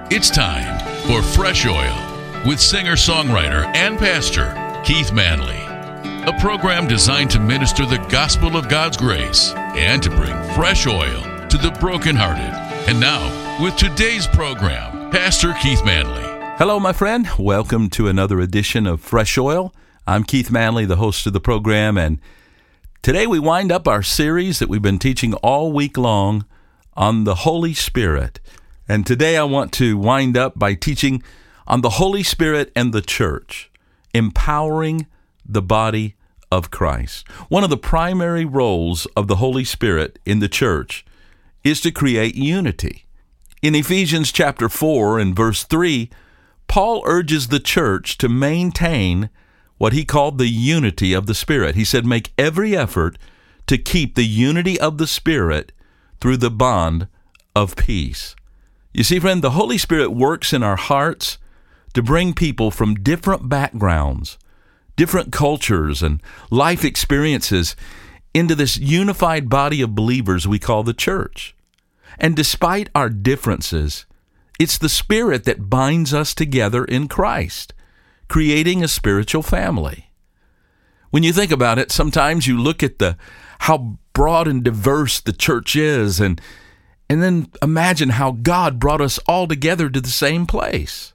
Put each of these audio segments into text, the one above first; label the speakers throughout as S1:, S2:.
S1: It's time for Fresh Oil with singer-songwriter and pastor Keith Manley, a program designed to minister the gospel of God's grace and to bring fresh oil to the brokenhearted. And now, with today's program, Pastor Keith Manley.
S2: Hello, my friend. Welcome to another edition of Fresh Oil. I'm Keith Manley, the host of the program, and today we wind up our series that we've been teaching all week long on the Holy Spirit. And today I want to wind up by teaching on the Holy Spirit and the church, empowering the body of Christ. One of the primary roles of the Holy Spirit in the church is to create unity. In Ephesians chapter 4 and verse 3, Paul urges the church to maintain what he called the unity of the Spirit. He said, make every effort to keep the unity of the Spirit through the bond of peace. You see, friend, the Holy Spirit works in our hearts to bring people from different backgrounds, different cultures, and life experiences into this unified body of believers we call the church. And despite our differences, it's the Spirit that binds us together in Christ, creating a spiritual family. When you think about it, sometimes you look at how broad and diverse the church is, and then imagine how God brought us all together to the same place.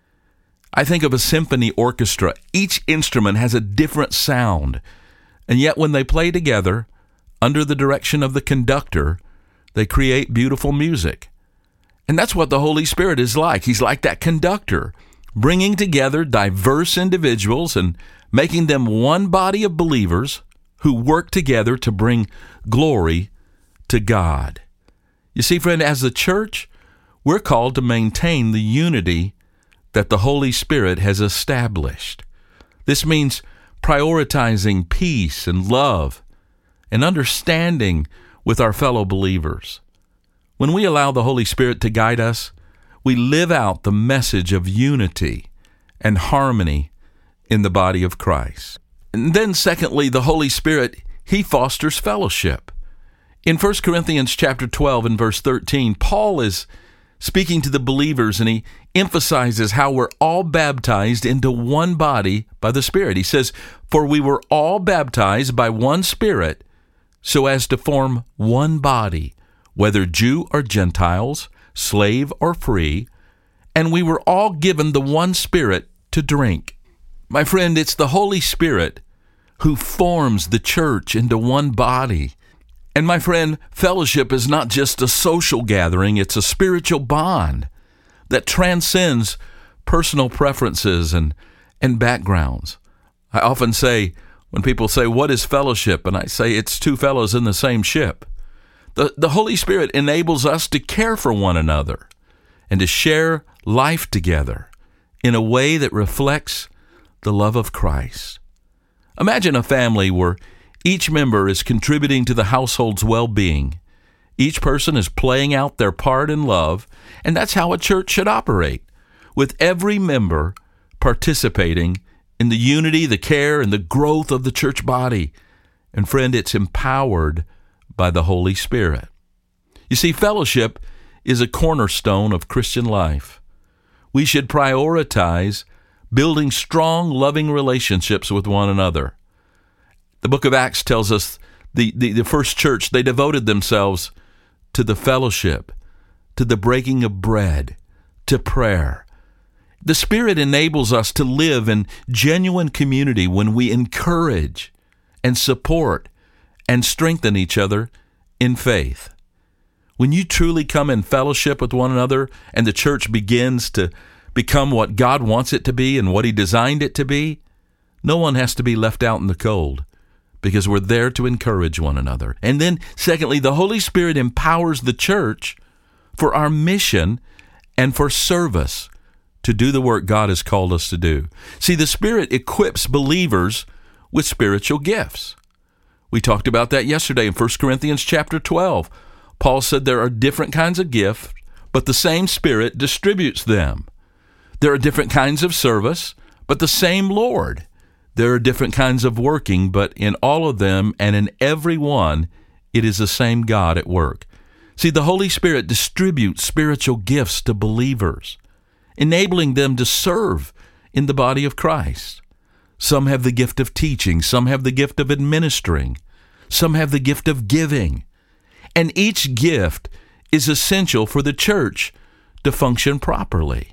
S2: I think of a symphony orchestra. Each instrument has a different sound, and yet when they play together, under the direction of the conductor, they create beautiful music. And that's what the Holy Spirit is like. He's like that conductor, bringing together diverse individuals and making them one body of believers who work together to bring glory to God. You see, friend, as the church, we're called to maintain the unity that the Holy Spirit has established. This means prioritizing peace and love and understanding with our fellow believers. When we allow the Holy Spirit to guide us, we live out the message of unity and harmony in the body of Christ. And then secondly, the Holy Spirit, He fosters fellowship. In 1 Corinthians chapter 12 and verse 13, Paul is speaking to the believers, and he emphasizes how we're all baptized into one body by the Spirit. He says, "For we were all baptized by one Spirit, so as to form one body, whether Jew or Gentiles, slave or free, and we were all given the one Spirit to drink." My friend, it's the Holy Spirit who forms the church into one body. And my friend, fellowship is not just a social gathering, it's a spiritual bond that transcends personal preferences and backgrounds. I often say, when people say, what is fellowship? And I say, it's two fellows in the same ship. The Holy Spirit enables us to care for one another and to share life together in a way that reflects the love of Christ. Imagine a family where each member is contributing to the household's well-being. Each person is playing out their part in love, and that's how a church should operate, with every member participating in the unity, the care, and the growth of the church body. And friend, it's empowered by the Holy Spirit. You see, fellowship is a cornerstone of Christian life. We should prioritize building strong, loving relationships with one another. The book of Acts tells us the first church, they devoted themselves to the fellowship, to the breaking of bread, to prayer. The Spirit enables us to live in genuine community when we encourage and support and strengthen each other in faith. When you truly come in fellowship with one another and the church begins to become what God wants it to be and what He designed it to be, no one has to be left out in the cold, because we're there to encourage one another. And then, secondly, the Holy Spirit empowers the church for our mission and for service to do the work God has called us to do. See, the Spirit equips believers with spiritual gifts. We talked about that yesterday in 1 Corinthians chapter 12. Paul said there are different kinds of gifts, but the same Spirit distributes them. There are different kinds of service, but the same Lord. There are different kinds of working, but in all of them and in every one, it is the same God at work. See, the Holy Spirit distributes spiritual gifts to believers, enabling them to serve in the body of Christ. Some have the gift of teaching, some have the gift of administering, some have the gift of giving. And each gift is essential for the church to function properly.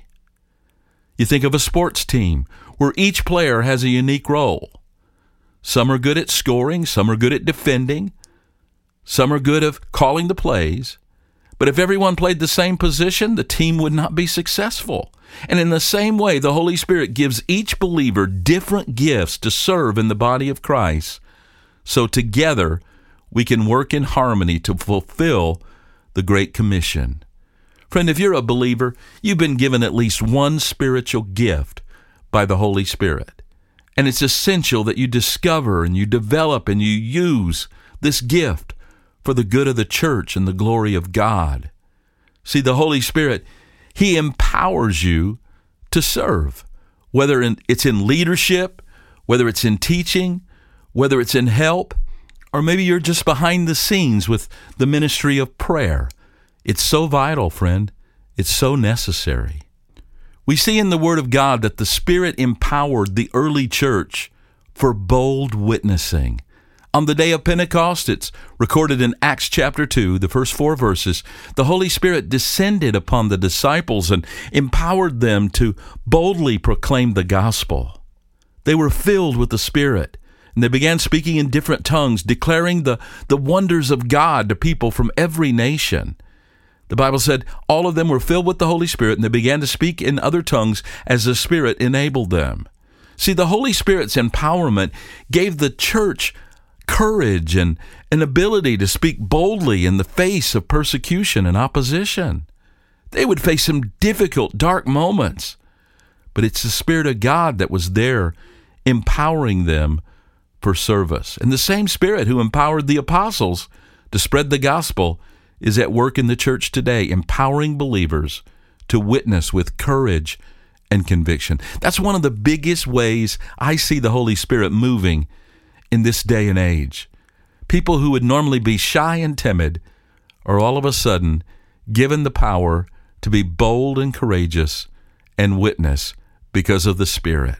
S2: You think of a sports team where each player has a unique role. Some are good at scoring, some are good at defending, some are good at calling the plays. But if everyone played the same position, the team would not be successful. And in the same way, the Holy Spirit gives each believer different gifts to serve in the body of Christ. So together, we can work in harmony to fulfill the Great Commission. Friend, if you're a believer, you've been given at least one spiritual gift by the Holy Spirit. And it's essential that you discover and you develop and you use this gift for the good of the church and the glory of God. See, the Holy Spirit, He empowers you to serve, whether it's in leadership, whether it's in teaching, whether it's in help, or maybe you're just behind the scenes with the ministry of prayer. It's so vital, friend. It's so necessary. We see in the Word of God that the Spirit empowered the early church for bold witnessing. On the day of Pentecost, it's recorded in Acts chapter 2, the first 4 verses, the Holy Spirit descended upon the disciples and empowered them to boldly proclaim the gospel. They were filled with the Spirit, and they began speaking in different tongues, declaring the wonders of God to people from every nation. The Bible said all of them were filled with the Holy Spirit, and they began to speak in other tongues as the Spirit enabled them. See, the Holy Spirit's empowerment gave the church courage and an ability to speak boldly in the face of persecution and opposition. They would face some difficult, dark moments, but it's the Spirit of God that was there empowering them for service. And the same Spirit who empowered the apostles to spread the gospel is at work in the church today, empowering believers to witness with courage and conviction. That's one of the biggest ways I see the Holy Spirit moving in this day and age. People who would normally be shy and timid are all of a sudden given the power to be bold and courageous and witness because of the Spirit.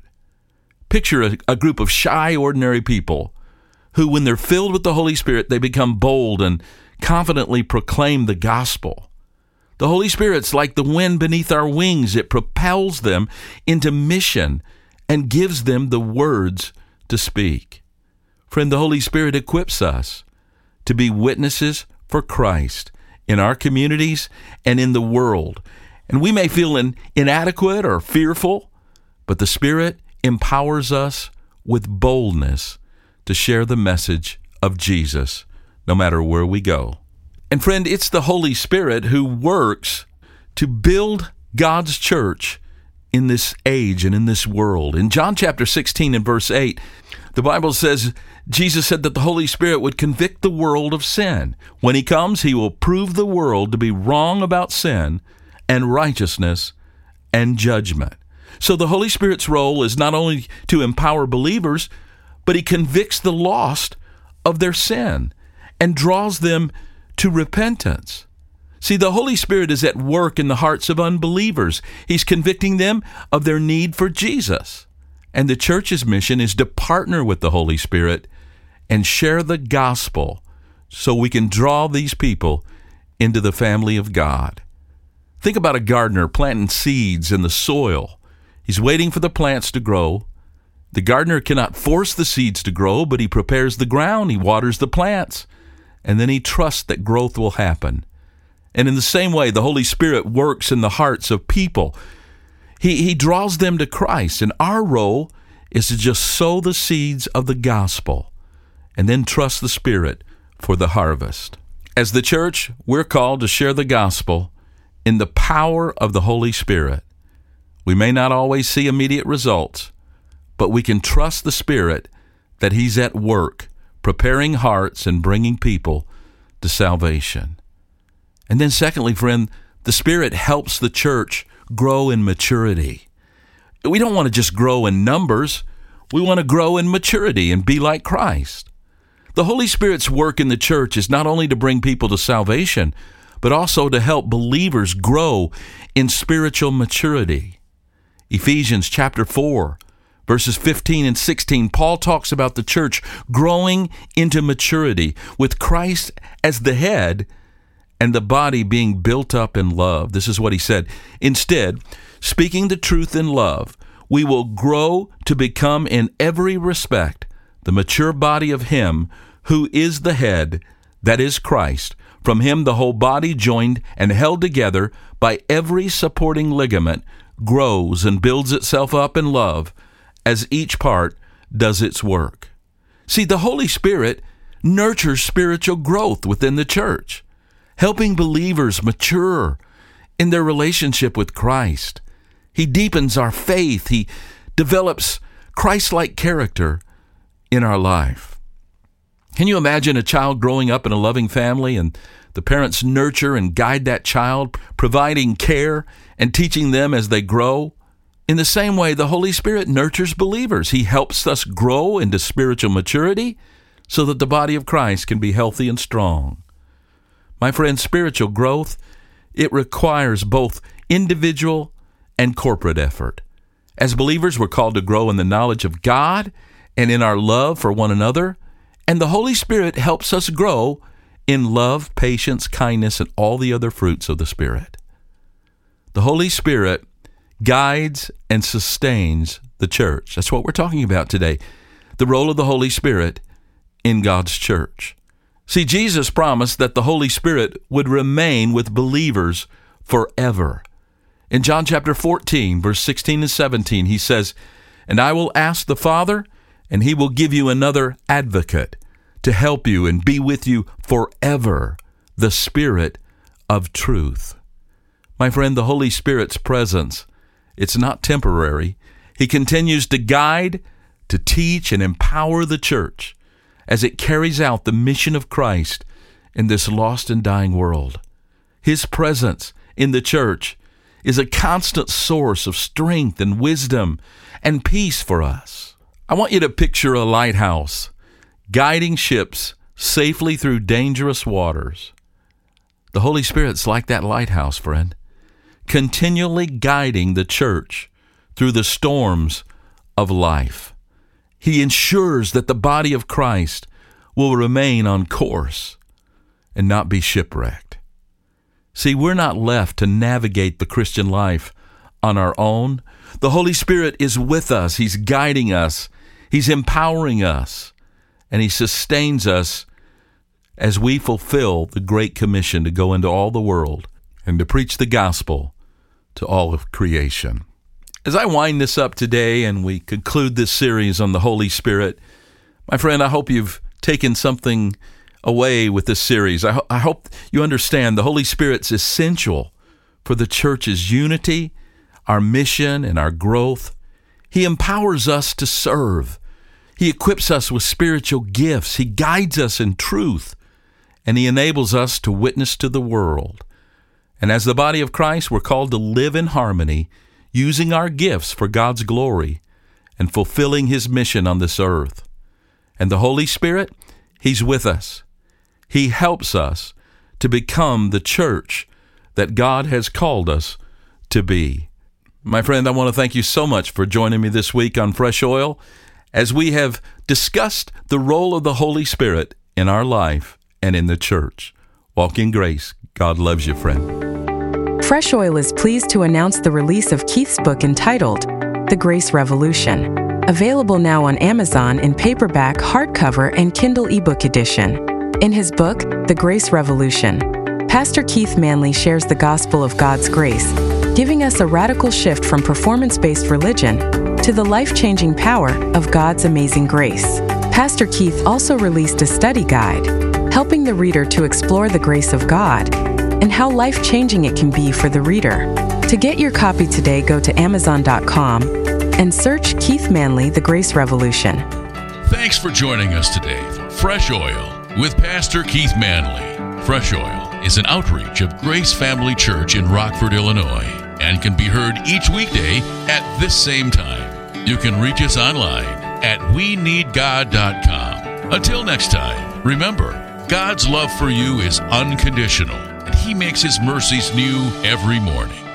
S2: Picture a group of shy, ordinary people who, when they're filled with the Holy Spirit, they become bold and confidently proclaim the gospel. The Holy Spirit's like the wind beneath our wings. It propels them into mission and gives them the words to speak. Friend, the Holy Spirit equips us to be witnesses for Christ in our communities and in the world. And we may feel inadequate or fearful, but the Spirit empowers us with boldness to share the message of Jesus no matter where we go. And friend, it's the Holy Spirit who works to build God's church in this age and in this world. In John chapter 16 and verse 8, the Bible says, Jesus said that the Holy Spirit would convict the world of sin. When He comes, He will prove the world to be wrong about sin and righteousness and judgment. So the Holy Spirit's role is not only to empower believers, but He convicts the lost of their sin and draws them to repentance. See, the Holy Spirit is at work in the hearts of unbelievers. He's convicting them of their need for Jesus. And the church's mission is to partner with the Holy Spirit and share the gospel so we can draw these people into the family of God. Think about a gardener planting seeds in the soil. He's waiting for the plants to grow. The gardener cannot force the seeds to grow, but he prepares the ground, he waters the plants, and then he trusts that growth will happen. And in the same way, the Holy Spirit works in the hearts of people. He draws them to Christ, and our role is to just sow the seeds of the gospel and then trust the Spirit for the harvest. As the church, we're called to share the gospel in the power of the Holy Spirit. We may not always see immediate results, but we can trust the Spirit that He's at work, preparing hearts and bringing people to salvation. And then secondly, friend, the Spirit helps the church grow in maturity. We don't want to just grow in numbers. We want to grow in maturity and be like Christ. The Holy Spirit's work in the church is not only to bring people to salvation, but also to help believers grow in spiritual maturity. Ephesians chapter 4, verses 15 and 16, Paul talks about the church growing into maturity with Christ as the head and the body being built up in love. This is what he said. Instead, speaking the truth in love, we will grow to become in every respect the mature body of Him who is the head, that is Christ. From Him the whole body, joined and held together by every supporting ligament, grows and builds itself up in love as each part does its work. See, the Holy Spirit nurtures spiritual growth within the church, helping believers mature in their relationship with Christ. He deepens our faith. He develops Christ-like character in our life. Can you imagine a child growing up in a loving family and the parents nurture and guide that child, providing care and teaching them as they grow? In the same way, the Holy Spirit nurtures believers. He helps us grow into spiritual maturity so that the body of Christ can be healthy and strong. My friend, spiritual growth, it requires both individual and corporate effort. As believers, we're called to grow in the knowledge of God and in our love for one another, and the Holy Spirit helps us grow in love, patience, kindness, and all the other fruits of the Spirit. The Holy Spirit guides and sustains the church. That's what we're talking about today, the role of the Holy Spirit in God's church. See, Jesus promised that the Holy Spirit would remain with believers forever. In John chapter 14, verse 16 and 17, he says, "And I will ask the Father, and He will give you another advocate to help you and be with you forever, the Spirit of truth." My friend, the Holy Spirit's presence, it's not temporary. He continues to guide, to teach, and empower the church as it carries out the mission of Christ in this lost and dying world. His presence in the church is a constant source of strength and wisdom and peace for us. I want you to picture a lighthouse guiding ships safely through dangerous waters. The Holy Spirit's like that lighthouse, friend, continually guiding the church through the storms of life. He ensures that the body of Christ will remain on course and not be shipwrecked. See, we're not left to navigate the Christian life on our own. The Holy Spirit is with us. He's guiding us. He's empowering us. And He sustains us as we fulfill the Great Commission to go into all the world and to preach the gospel to all of creation. As I wind this up today and we conclude this series on the Holy Spirit, my friend, I hope you've taken something away with this series. I hope you understand the Holy Spirit's essential for the church's unity, our mission, and our growth. He empowers us to serve. He equips us with spiritual gifts. He guides us in truth, and He enables us to witness to the world. And as the body of Christ, we're called to live in harmony, using our gifts for God's glory and fulfilling His mission on this earth. And the Holy Spirit, He's with us. He helps us to become the church that God has called us to be. My friend, I want to thank you so much for joining me this week on Fresh Oil as we have discussed the role of the Holy Spirit in our life and in the church. Walk in grace. God loves you, friend.
S3: Fresh Oil is pleased to announce the release of Keith's book entitled The Grace Revolution, available now on Amazon in paperback, hardcover, and Kindle ebook edition. In his book, The Grace Revolution, Pastor Keith Manley shares the gospel of God's grace, giving us a radical shift from performance-based religion to the life-changing power of God's amazing grace. Pastor Keith also released a study guide, helping the reader to explore the grace of God and how life-changing it can be for the reader. To get your copy today, go to Amazon.com and search Keith Manley, The Grace Revolution.
S1: Thanks for joining us today for Fresh Oil with Pastor Keith Manley. Fresh Oil is an outreach of Grace Family Church in Rockford, Illinois, and can be heard each weekday at this same time. You can reach us online at weneedgod.com. Until next time, remember, God's love for you is unconditional, and He He makes His mercies new every morning.